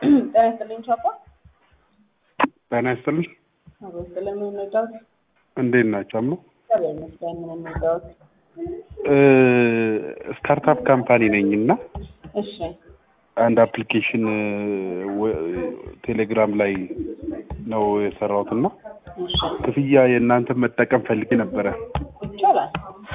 ጤና ቻፓ ጤና ይስጥልኝ። ስለምን ነው? እንዴት ናችሁ? አምኖ ስለምን ስታርታፕ ካምፓኒ ነኝና እሺ አንድ አፕሊኬሽን ቴሌግራም ላይ ነው የሰራሁትና እሺ ክፍያ የእናንተ መጠቀም ፈልጌ ነበረ። ይቻላል።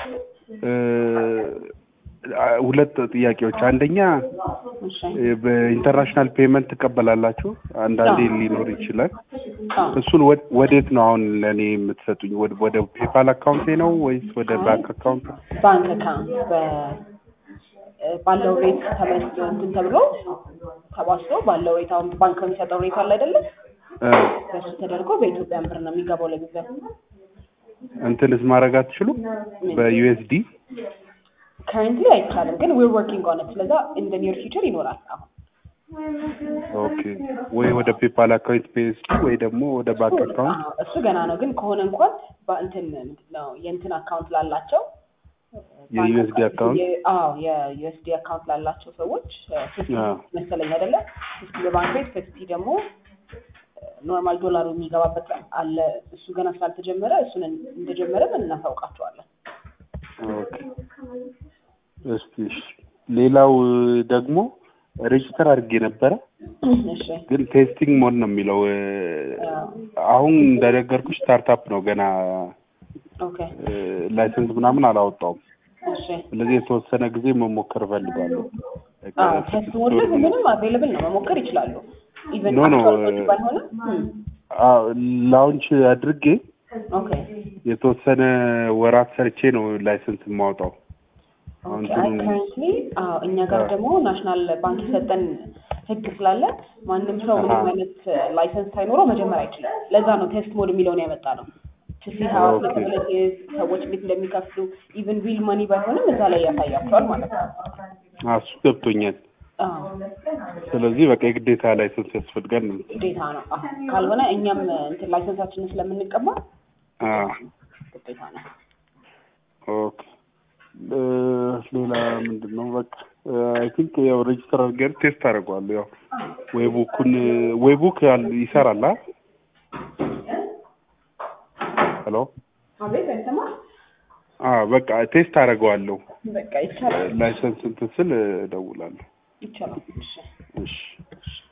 ሁለት ጥያቄዎች። አንደኛ እሺ በኢንተርናሽናል ፔመንት ተቀበላላችሁ? አንዳንዴ ሊኖር ይችላል። እሱን ወዴት ነው አሁን ለኔ የምትሰጡኝ? ወደ ፔፓል አካውንቴ ነው ወይስ ወደ ባንክ አካውንት? ባንክ አካውንት ባለው ሬት ተመስሎ እንትን ተብሎ ተባስቶ ባለው ሬት አሁን ባንክ የሚሰጠው ሬት አለ አይደለ? እሱ ተደርጎ በኢትዮጵያ ብር ነው የሚገባው ለጊዜው። እንትንስ ማድረግ አትችሉም? በዩኤስዲ currently አይቻልም፣ ግን we're working on it። ስለዛ in the near future ይኖራል። አሁን ኦኬ። ወይ ወደ ፔፓል አካውንት ፔስቲ ወይ ደግሞ ወደ ባንክ አካውንት እሱ ገና ነው፣ ግን ከሆነ እንኳን በእንትን ነው የእንትን አካውንት ላላቸው የዩኤስዲ አካውንት የዩኤስዲ አካውንት ላላቸው ሰዎች መሰለኝ አይደለ? እስኪ በባንክ ቤት ፔስቲ ደግሞ ኖርማል ዶላሩ የሚገባበት አለ። እሱ ገና ስላልተጀመረ እሱን እንደጀመረ እናሳውቃቸዋለን። ኦኬ። እስቲ ሌላው ደግሞ ሬጅስተር አድርጌ ነበረ፣ ግን ቴስቲንግ ሞድ ነው የሚለው። አሁን እንደነገርኩሽ ስታርታፕ ነው ገና። ኦኬ። ላይሰንስ ምናምን አላወጣውም። እሺ። ስለዚህ የተወሰነ ጊዜ መሞከር ፈልጋለሁ። ቴስት ሞድ ምንም አቬይላብል ነው፣ መሞከር ይችላሉ። ኢቨን ባይሆንም ላውንች አድርጌ ኦኬ የተወሰነ ወራት ሰርቼ ነው ላይሰንስ የማወጣው። ከረንትሊ እኛ ጋር ደግሞ ናሽናል ባንክ የሰጠን ህግ ስላለ ማንም ሰው ምንም አይነት ላይሰንስ ሳይኖረው መጀመር አይችልም። ለዛ ነው ቴስት ሞድ የሚለውን ያመጣ ነው። ሰዎች እንዴት እንደሚከፍሉ ኢቨን ሪል ማኒ ባይሆንም እዛ ላይ ያሳያቸዋል ማለት ነው። እሱ ገብቶኛል። ስለዚህ በቃ የግዴታ ላይሰንስ ያስፈልጋል ነው? ግዴታ ነው። ካልሆነ እኛም እንትን ላይሰንሳችንን ስለምንቀማ ግዴታ ነው። ኦኬ። ሌላ ምንድነው? በቃ አይ ቲንክ ያው ሬጅስተር አድርገን ቴስት አደርገዋለሁ። ያው ዌቡክ ይሰራል። ሄሎ አቤት፣ አይሰማ? በቃ ቴስት አደርገዋለሁ። በቃ ይቻላል። ላይሰንስ እንትን ስል እደውላለሁ። ይቻላል። እሺ።